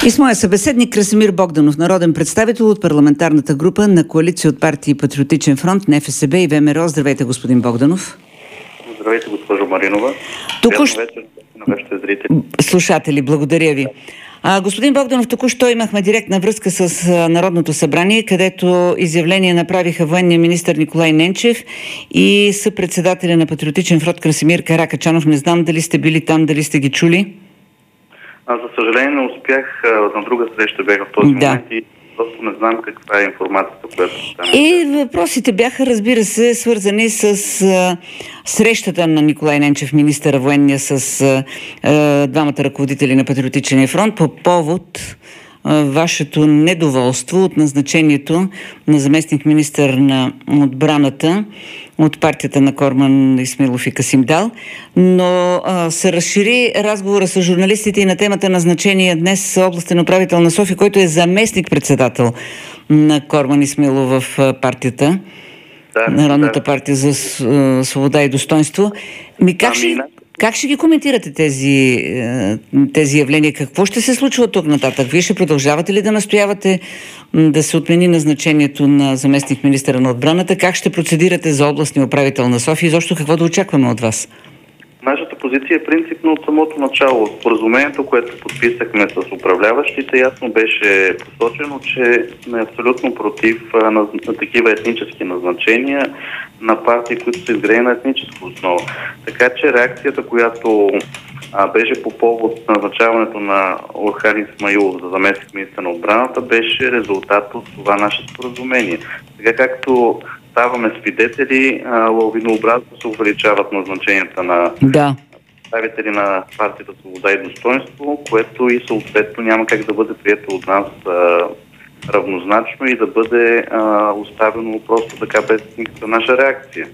И с моя събеседник Красимир Богданов, народен представител от парламентарната група на коалиция от партии Патриотичен фронт, НФСБ и ВМРО. Здравейте, господин Богданов. Здравейте, госпожо Маринова. Току-що... вечер на вашите зрители. Слушатели, благодаря ви. Господин Богданов, току-що имахме директна връзка с Народното събрание, където изявление направиха военния министър Николай Ненчев и съпредседателя на Патриотичен фронт Красимир Каракачанов. Не знам дали сте били там, дали сте ги чули? Аз, за съжаление, не успях. На друга среща бях в този момент и просто не знам каква е информацията, която стане. И въпросите бяха, разбира се, свързани с срещата на Николай Ненчев, министъра военния, с двамата ръководители на Патриотичния фронт по повод вашето недоволство от назначението на заместник-министър на отбраната от партията на Корман Исмаилов и Касим Дал, но се разшири разговора с журналистите и на темата назначение днес областен управител на София, който е заместник-председател на Корман Исмаилов в партията, Народната партия за свобода и достоинство. Как ще ги коментирате тези явления? Какво ще се случва от тук нататък? Вие ще продължавате ли да настоявате да се отмени назначението на заместник-министъра на отбраната? Как ще процедирате за областния управител на София? И защо какво да очакваме от вас? Нашата позиция е принципно от самото начало. Споразумението, което подписахме с управляващите, ясно беше посочено, че сме абсолютно против на такива етнически назначения на партии, които са изградени на етническа основа. Така че реакцията, която беше по повод назначаването на Орхан Исмаилов за заместник-министър на отбраната, беше резултат от това наше споразумение. Сега, както ставаме свидетели, лавинообразно се увеличават назначенията на представители на партията Свобода и достоинство, което и съответно няма как да бъде прието от нас равнозначно и да бъде оставено просто така без никаква наша реакция.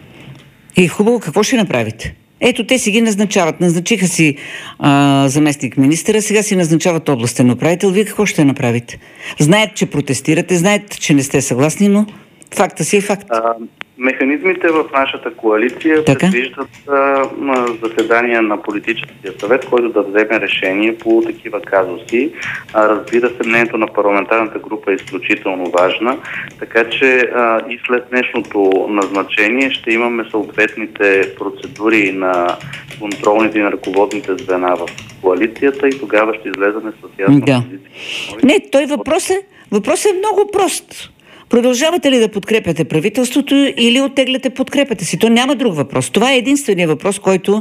И хубаво, какво ще направите? Ето, те си ги назначават. Назначиха си заместник-министъра, сега си назначават областен управител. Вие какво ще направите? Знаят, че протестирате, знаят, че не сте съгласни, но факта си е факт. Механизмите в нашата коалиция предвиждат заседания на политическия съвет, който да вземе решение по такива казуси. Разбира се, мнението на парламентарната група е изключително важна, така че и след днешното назначение ще имаме съответните процедури на контролните и на ръководните звена в коалицията и тогава ще излезаме с ясна позиция. Не, той въпрос е много прост. Продължавате ли да подкрепяте правителството или оттегляте подкрепата си? То няма друг въпрос. Това е единственият въпрос,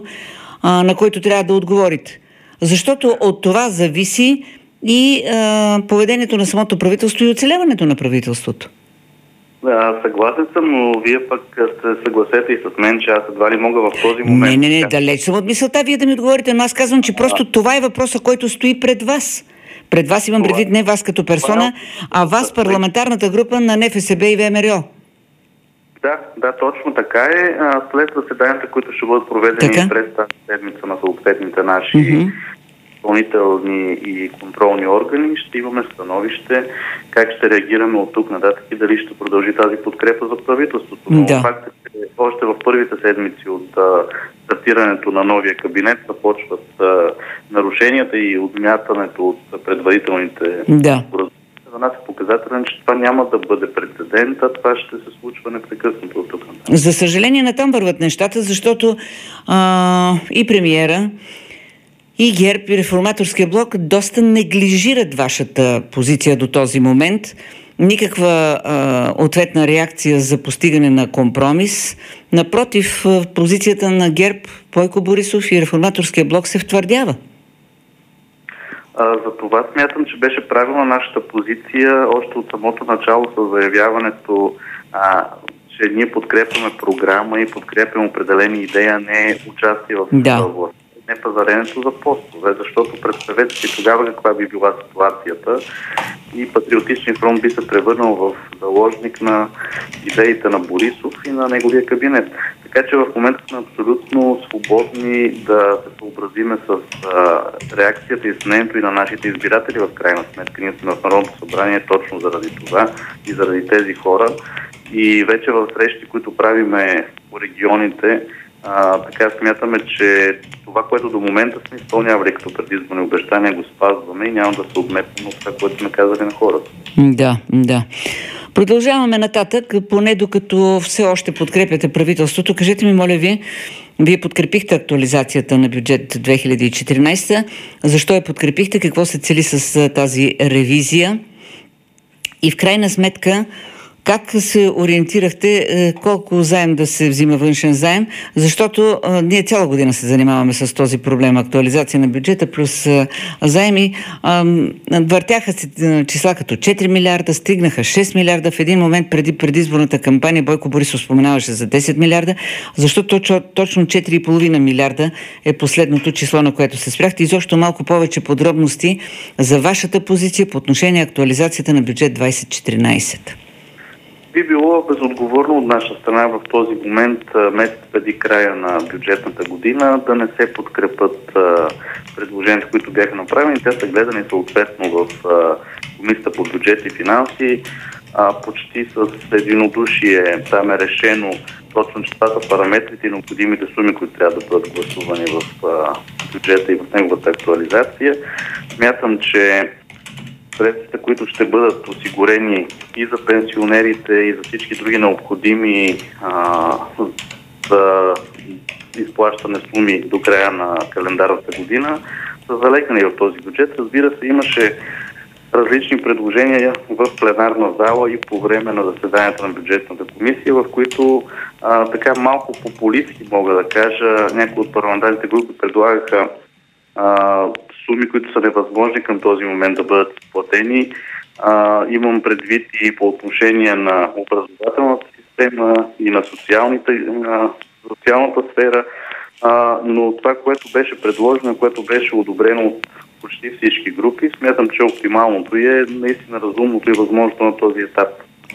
на който трябва да отговорите. Защото от това зависи и поведението на самото правителство и оцеляването на правителството. Съгласен съм, но вие пък се съгласете и с мен, че аз едва ли мога в този момент... Не, далеч съм от мисълта вие да ми отговорите, но аз казвам, че просто това е въпросът, който стои пред вас. Пред вас имам предвид не вас като персона, а вас, парламентарната група на НФСБ и ВМРО. Да, точно така е. След заседанията, които ще бъдат проведени през тази седмица на съответните наши изпълнителни и контролни органи, ще имаме становище как ще реагираме от тук нататък и дали ще продължи тази подкрепа за правителството. Но факт е, че още в първите седмици от стартирането на новия кабинет започват нарушенията и отмятането от предварителните споразумения. За нас е показателен, че това няма да бъде прецедент, а това ще се случва непрекъснато от тук. За съжаление, натам върват нещата, защото и премиера, и ГЕРБ, и Реформаторския блок доста неглижират вашата позиция до този момент. Никаква ответна реакция за постигане на компромис. Напротив, позицията на ГЕРБ, Бойко Борисов и Реформаторския блок се втвърдява. За това смятам, че беше правилна нашата позиция още от самото начало с заявяването, че ние подкрепяме програма и подкрепяме определени идеи, а не участие в власт. Не пазаренето за постове, защото представете си тогава каква би била ситуацията и Патриотичен фронт би се превърнал в заложник на идеите на Борисов и на неговия кабинет. Така че в момента сме абсолютно свободни да се съобразиме с реакцията и мнението и на нашите избиратели в крайна сметка. Ние сме в Народното събрание точно заради това и заради тези хора. И вече в срещи, които правиме по регионите, Така смятаме, че това, което до момента сме изпълнявали като предизборни обещания, го спазваме и няма да се отметнем от това, което сме казали на хората. Да. Продължаваме нататък, поне докато все още подкрепяте правителството. Кажете ми, моля вие подкрепихте актуализацията на бюджет 2014. Защо я подкрепихте? Какво се цели с тази ревизия? И в крайна сметка, как се ориентирахте колко заем да се взима, външен заем? Защото ние цяла година се занимаваме с този проблем. Актуализация на бюджета плюс заеми. Въртяха се числа като 4 милиарда, стигнаха 6 милиарда. В един момент преди предизборната кампания Бойко Борисов споменаваше за 10 милиарда. Защо точно 4,5 милиарда е последното число, на което се спряхте? Изобщо малко повече подробности за вашата позиция по отношение актуализацията на бюджет 2014. Би било безотговорно от наша страна в този момент, месец преди края на бюджетната година, да не се подкрепят предложенията, които бяха направени. Те са гледани съответно в Комисията по бюджет и финанси. Почти с единодушие там е решено точно, че това са параметрите и необходимите суми, които трябва да бъдат гласувани в бюджета и в неговата актуализация. Смятам, че средствата, които ще бъдат осигурени и за пенсионерите, и за всички други необходими за изплащане суми до края на календарната година, са залегнали в този бюджет. Разбира се, имаше различни предложения в пленарна зала и по време на заседанието на бюджетната комисия, в които така малко популистки, мога да кажа, някои от парламентарните групи предлагаха суми, които са невъзможни към този момент да бъдат изплатени. Имам предвид и по отношение на образователната система и на социалната сфера, но това, което беше предложено, което беше одобрено от почти всички групи, смятам, че оптималното и е наистина разумното и възможното на този етап.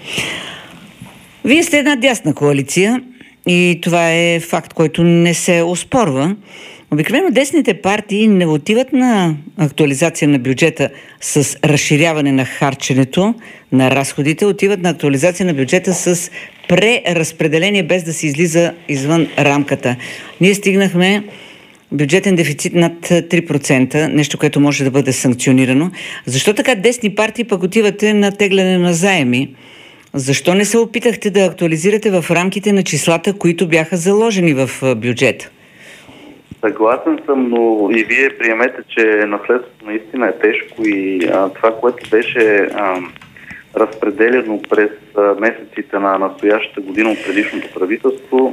Вие сте една дясна коалиция и това е факт, който не се оспорва. Обикновено десните партии не отиват на актуализация на бюджета с разширяване на харченето, на разходите, отиват на актуализация на бюджета с преразпределение, без да се излиза извън рамката. Ние стигнахме бюджетен дефицит над 3%, нещо, което може да бъде санкционирано. Защо така десни партии пък отивате на тегляне на заеми? Защо не се опитахте да актуализирате в рамките на числата, които бяха заложени в бюджета? Съгласен съм, но и вие приемете, че наследството наистина е тежко и това, което беше разпределено през месеците на настоящата година от предишното правителство,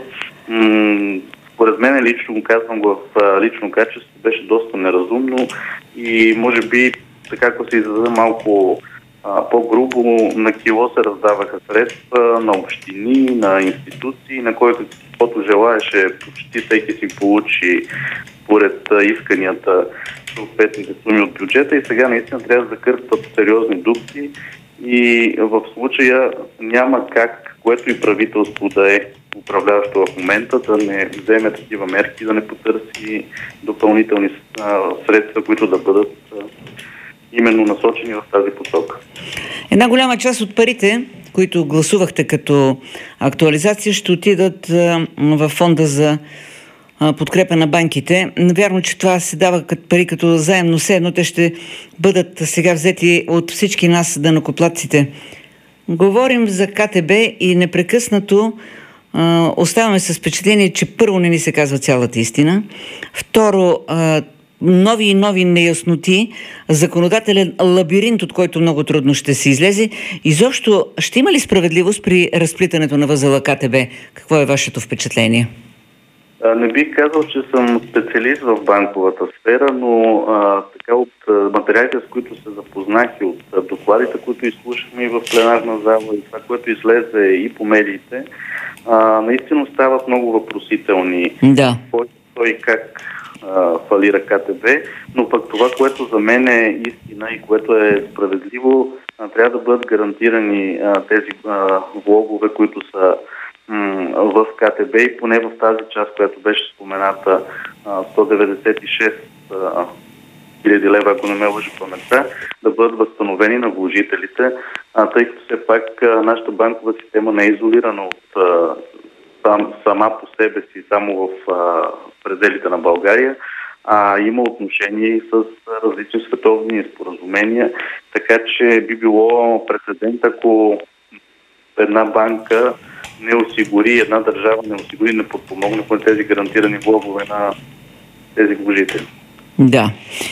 според мен лично, казвам го в лично качество, беше доста неразумно и може би, така ако се изразя малко по-грубо, на кило се раздаваха средства на общини, на институции, на който каквото желаеше, почти всеки си получи според исканията съответните суми от бюджета и сега наистина трябва да закърпват сериозни дупки и в случая няма как, което и правителство да е управляващо в момента, да не вземе такива мерки, да не потърси допълнителни средства, които да бъдат именно насочени в тази посока. Една голяма част от парите, които гласувахте като актуализация, ще отидат в фонда за подкрепа на банките. Вярно, че това се дава като пари като заем, но все едно те ще бъдат сега взети от всички нас, данъкоплатците. Говорим за КТБ и непрекъснато оставаме с впечатление, че първо не ни се казва цялата истина. Второ, нови и нови неясноти, законодателен лабиринт, от който много трудно ще се излезе. Изобщо, ще има ли справедливост при разплитането на възела КТБ? Какво е вашето впечатление? Не бих казал, че съм специалист в банковата сфера, но така от материалите, с които се запознах и от докладите, които изслушахме и в пленарна зала, и това, което излезе и по медиите, наистина стават много въпросителни. Да. Кой и как фалира КТБ, но пък това, което за мен е истина и което е справедливо, трябва да бъдат гарантирани тези влогове, които са в КТБ и поне в тази част, която беше спомената, 196 хиляди лева, ако не ме лъжи паметта, да бъдат възстановени на вложителите, тъй като все пак нашата банкова система не е изолирана от сама по себе си, само в пределите на България, има отношение и с различни световни споразумения, така че би било прецедент, ако една банка не осигури, една държава не осигури, не подпомогне по тези гарантирани влогове на тези вложители. Да.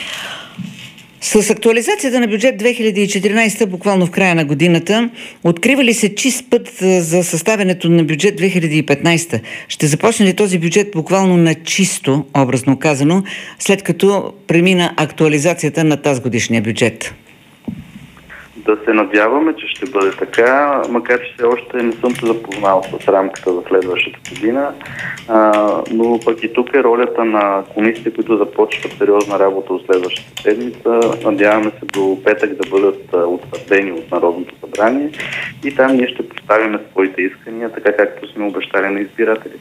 С актуализацията на бюджет 2014, буквално в края на годината, открива ли се чист път за съставянето на бюджет 2015? Ще започне ли този бюджет буквално на чисто, образно казано, след като премина актуализацията на тази годишния бюджет? Да се надяваме, че ще бъде така, макар че все още не съм се запознал с рамката за следващата година, но пък и тук е ролята на комисиите, които започват сериозна работа от следващата седмица. Надяваме се до петък да бъдат утвърдени от Народното събрание и там ние ще поставим своите искания, така както сме обещали на избирателите.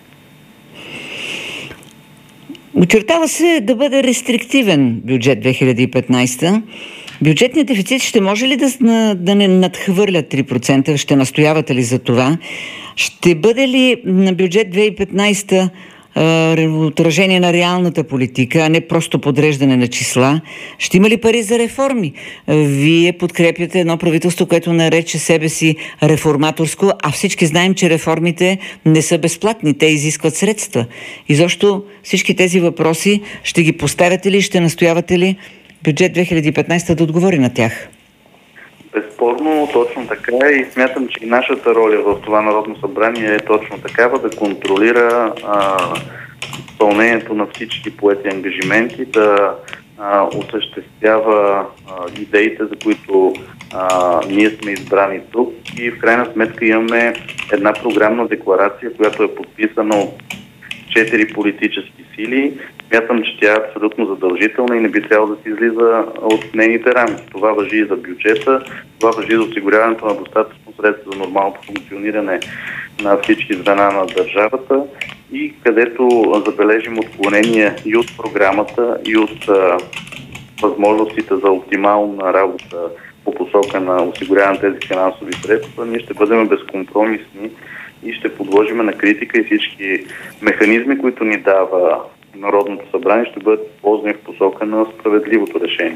Очертава се да бъде рестриктивен бюджет 2015. Бюджетният дефицит ще може ли да не надхвърля 3%? Ще настоявате ли за това? Ще бъде ли на бюджет 2015 отражение на реалната политика, а не просто подреждане на числа? Ще има ли пари за реформи? Вие подкрепяте едно правителство, което нарече себе си реформаторско, а всички знаем, че реформите не са безплатни. Те изискват средства. И защо всички тези въпроси ще ги поставяте ли, ще настоявате ли бюджет 2015 да отговори на тях? Безспорно, точно така и смятам, че и нашата роля в това Народно събрание е точно такава, да контролира изпълнението на всички поети ангажименти, да осъществява идеите, за които ние сме избрани тук и в крайна сметка имаме една програмна декларация, която е подписана от 4 политически сили. Смятам, че тя е абсолютно задължителна и не би трябвало да се излиза от нейните рамки. Това важи и за бюджета, това важи за осигуряването на достатъчно средства за нормалното функциониране на всички звена на държавата и където забележим отклонения и от програмата, и от възможностите за оптимална работа по посока на осигуряване на тези финансови средства, ние ще бъдем безкомпромисни и ще подложим на критика и всички механизми, които ни дава Народното събрание, ще бъдат ползвани в посока на справедливото решение.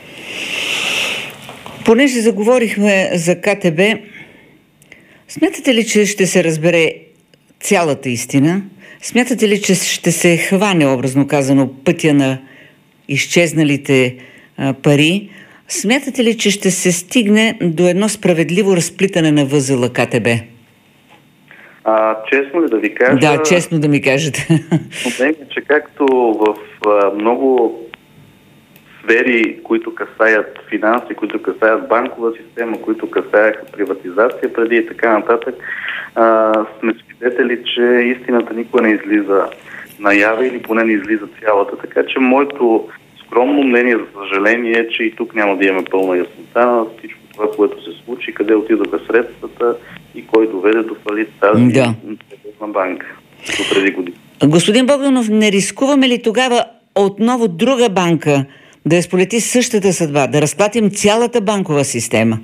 Понеже заговорихме за КТБ, смятате ли, че ще се разбере цялата истина? Смятате ли, че ще се хване, образно казано, пътя на изчезналите пари? Смятате ли, че ще се стигне до едно справедливо разплитане на възела КТБ? Честно ли да ви кажа? Да, честно да ми кажете. Проблем е, че както в много сфери, които касаят финанси, които касаят банкова система, които касаяха приватизация преди и така нататък, сме свидетели, че истината никога не излиза наяве или поне не излиза цялата. Така че моето скромно мнение, за съжаление, е, че и тук няма да имаме пълна яснота на всичко това, което се случи, къде отидоха средствата и кой доведе до фалит тази банка до преди години. Господин Богданов, не рискуваме ли тогава отново друга банка да я сполети същата съдба, да разплатим цялата банкова система?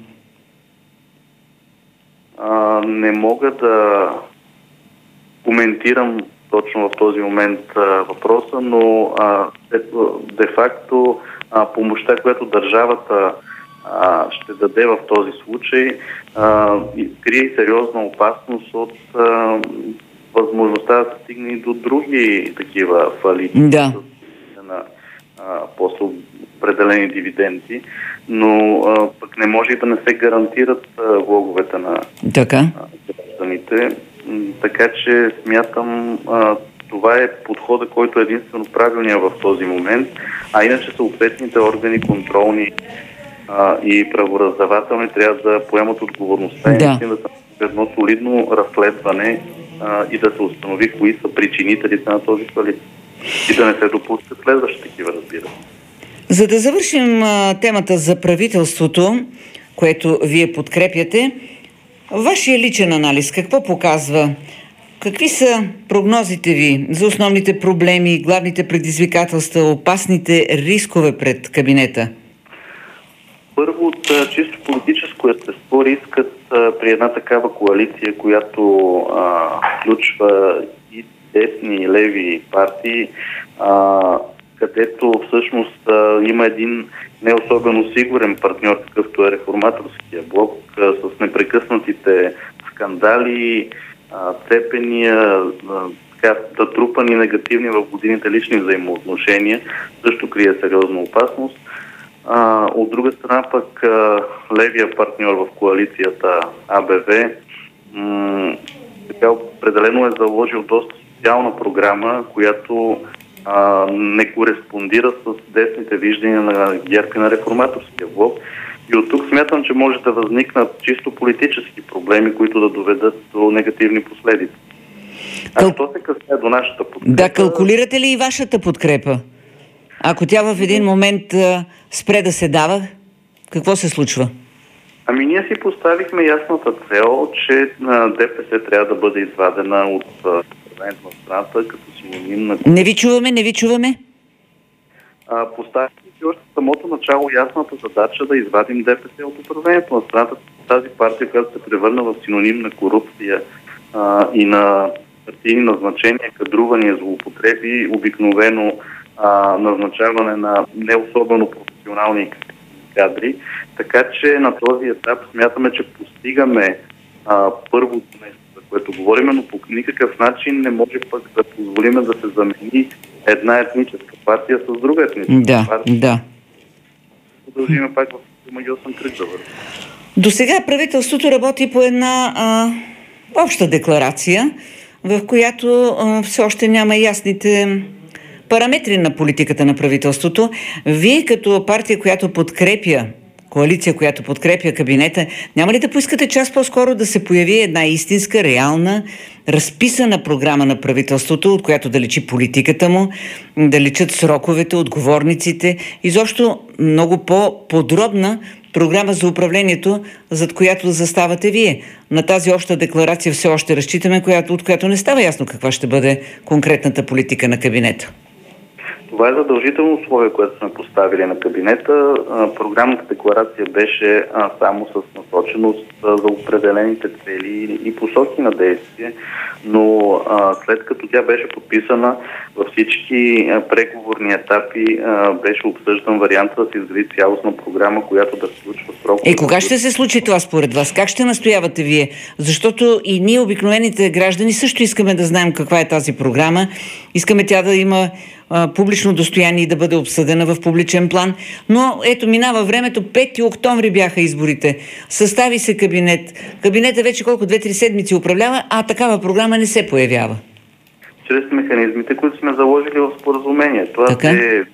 Не мога да коментирам точно в този момент въпроса, но де-факто помощта, която държавата ще даде в този случай, крие сериозна опасност от възможността да се стигне и до други такива фалити. Да. На после определени дивиденти, но пък не може и да не се гарантират влоговете на гражданите. Така че смятам, това е подходът, който е единствено правилният в този момент, а иначе съответните органи, контролни и правораздавателни, трябва да поемат отговорността и да са едно солидно разследване и да се установи кои са причинителите на този фалит. И да не се допускат следващи такива, разбира се. За да завършим темата за правителството, което вие подкрепяте, вашия личен анализ какво показва? Какви са прогнозите ви за основните проблеми, главните предизвикателства, опасните рискове пред кабинета? Първо, от чисто политическо естество рискът при една такава коалиция, която включва и десни и леви партии, където всъщност има един не особено сигурен партньор, какъвто е Реформаторския блок, с непрекъснатите скандали, цепения, натрупани негативни в годините лични взаимоотношения, също крие сериозна опасност. От друга страна пък левия партньор в коалицията АБВ определено е заложил доста социална програма, която не кореспондира с десните виждания на ГЕРБ и на Реформаторския блок. И от тук смятам, че може да възникнат чисто политически проблеми, които да доведат до негативни последици. Що се касае до нашата подкрепа... Да, калкулирате ли и вашата подкрепа? Ако тя в един момент спре да се дава, какво се случва? Ами ние си поставихме ясната цел, че ДПС трябва да бъде извадена от управлението на страната като синоним на... Не ви чуваме. Поставихме си още в самото начало ясната задача да извадим ДПС от управлението на страната. Тази партия, която се превърна в синоним на корупция и на партийни назначения, кадрувания, злоупотреби, обикновено назначаване на не особено професионални кадри. Така че на този етап смятаме, че постигаме първото нещо, за което говорим, но по никакъв начин не може пък да позволим да се замени една етническа партия с друга етническа партия. Да. Продължиме пак в магиосен кръг да върви. До сега правителството работи по една обща декларация, в която все още няма ясните параметри на политиката на правителството. Вие като партия, която подкрепя, коалиция, която подкрепя кабинета, няма ли да поискате час по-скоро да се появи една истинска, реална, разписана програма на правителството, от която да личи политиката му, да личат сроковете, отговорниците, изобщо много по-подробна програма за управлението, зад която заставате вие? На тази обща декларация все още разчитаме, от която не става ясно каква ще бъде конкретната политика на кабинета. Това е задължително условие, което сме поставили на кабинета. Програмната декларация беше само с насоченост за определените цели и посоки на действие, но след като тя беше подписана във всички преговорни етапи, беше обсъждан варианта да се изгради цялостна програма, която да включва срокове. Кога ще се случи това според вас? Как ще настоявате вие? Защото и ние, обикновените граждани, също искаме да знаем каква е тази програма. Искаме тя да има публично достояние и да бъде обсъдена в публичен план. Но ето, минава времето, 5 октомври бяха изборите. Състави се кабинет. Кабинетът вече 2-3 седмици управлява, а такава програма не се появява. Чрез механизмите, които сме заложили в споразумението. Това е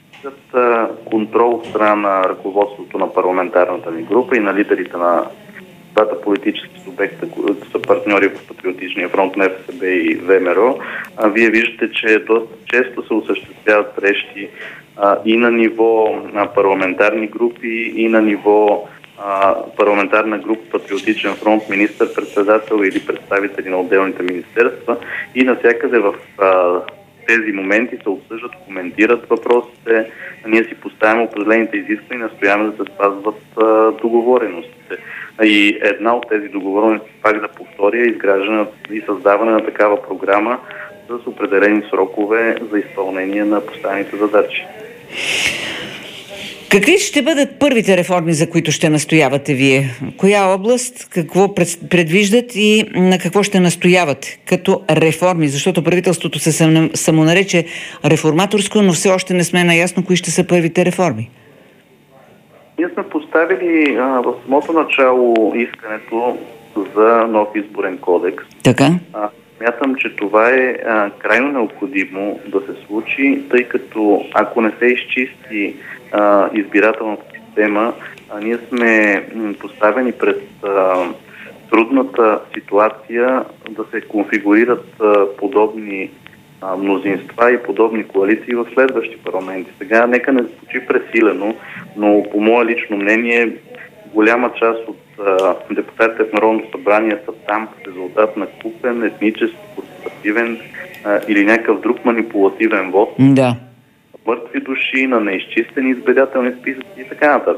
контрол от страна на ръководството на парламентарната ни група и на лидерите на двата политически субекта, които са партньори в Патриотичния фронт на ФСБ и ВМРО. Вие виждате, че доста често се осъществяват срещи и на ниво парламентарни групи, и на ниво парламентарна група Патриотичен фронт, министър-председател или представители на отделните министерства, и навсякъде в тези моменти се обсъждат, коментират въпросите, ние си поставяме определените изисквания и настояваме да се спазват договореностите. И една от тези договорености, пак да повторя, е изграждане и създаване на такава програма с определени срокове за изпълнение на поставените задачи. Какви ще бъдат първите реформи, за които ще настоявате вие? Коя област, какво предвиждат и на какво ще настоявате като реформи? Защото правителството се самонарече реформаторско, но все още не сме наясно кои ще са първите реформи. Ние сме поставили в самото начало искането за нов изборен кодекс. Така? Смятам, че това е крайно необходимо да се случи, тъй като ако не се изчисти избирателната система, ние сме поставени пред трудната ситуация да се конфигурират подобни мнозинства и подобни коалиции в следващи парламенти. Сега нека не звучи пресилено, но по мое лично мнение голяма част от депутатите в Народното събрание са там в резултат на купен, етнически, корпоративен или някакъв друг манипулативен вод. Да. Мъртви души, на неизчистени избирателни списъци и така нататък.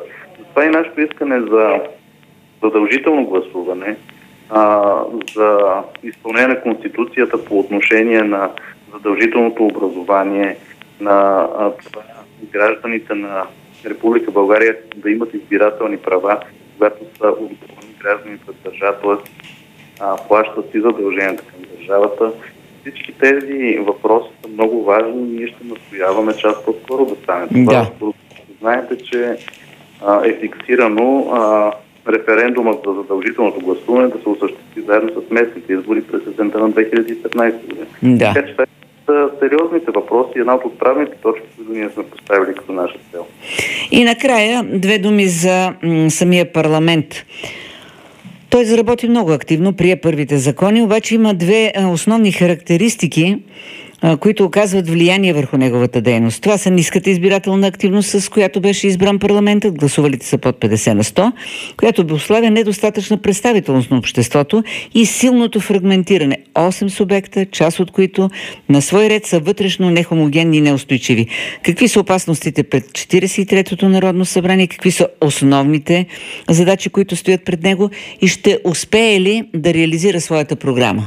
Това е нашето искане за задължително гласуване, за изпълнение на Конституцията по отношение на задължителното образование, на гражданите на Република България да имат избирателни права, когато са отговорни граждани пред държавата, плащат и задълженията към държавата. Всички тези въпроси са много важни и ние ще настояваме част по-скоро да стане това. Да. Знаете, че е фиксирано референдумът за задължителното гласуване да се осъществи заедно с местните избори през есента на 2015 година. Да. Така че това са сериозните въпроси, една от отправните точки, които ние сме поставили като наша цел. И накрая две думи за самия парламент. Той заработи много активно, прие първите закони, обаче има две основни характеристики, които оказват влияние върху неговата дейност. Това са ниската избирателна активност, с която беше избран парламентът, гласувалите са под 50 на 100, която обуславя недостатъчна представителност на обществото и силното фрагментиране. 8 субекта, част от които на свой ред са вътрешно нехомогенни и неустойчиви. Какви са опасностите пред 43-то Народно събрание, какви са основните задачи, които стоят пред него и ще успее ли да реализира своята програма?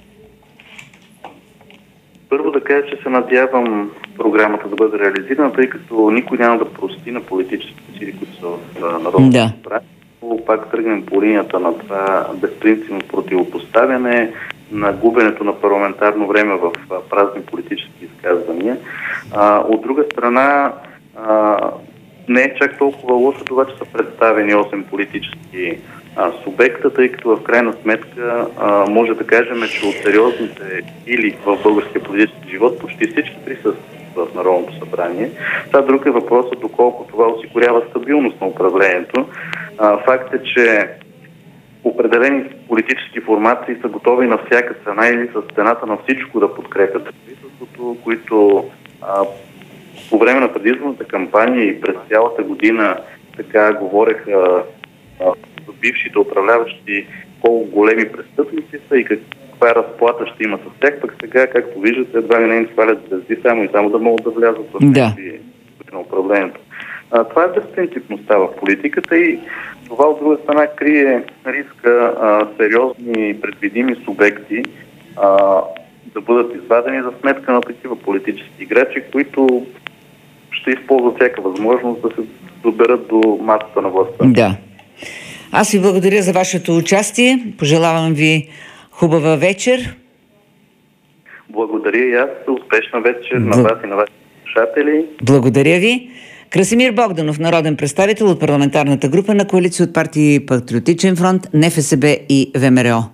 Първо да кажа, че се надявам програмата да бъде реализирана, тъй като никой няма да прости на политическите сили, които са в Народното събрание. Пак тръгнем по линията на това безпринципно противопоставяне, на губенето на парламентарно време в празни политически изказвания. От друга страна, не е чак толкова лошо това, че са представени 8 политически субекта, тъй като в крайна сметка може да кажем, че от сериозните сили в българския политически живот почти всички присъстват в Народното събрание. Това друг е въпросът, доколко това осигурява стабилност на управлението. Факт е, че определени политически формации са готови на всяка цена или с цената на всичко да подкрепят правителството, които по време на предизборната кампания и през цялата година така говореха за бившите управляващи колко големи престъпници са и каква разплата ще има с тях, пък сега, както виждате, едва ли не им свалят звезди само и само да могат да влязат в тези на управлението. Това е безпринципността в политиката и това от друга страна крие риска сериозни предвидими субекти да бъдат извадени за сметка на такива политически играчи, които ще използват всяка възможност да се доберат до масата на властта. Да. Аз ви благодаря за вашето участие. Пожелавам ви хубава вечер. Благодаря и аз. Успешна вечер на вас и на вашите слушатели. Благодаря ви. Красимир Богданов, народен представител от парламентарната група на коалиция от партии Патриотичен фронт, НФСБ и ВМРО.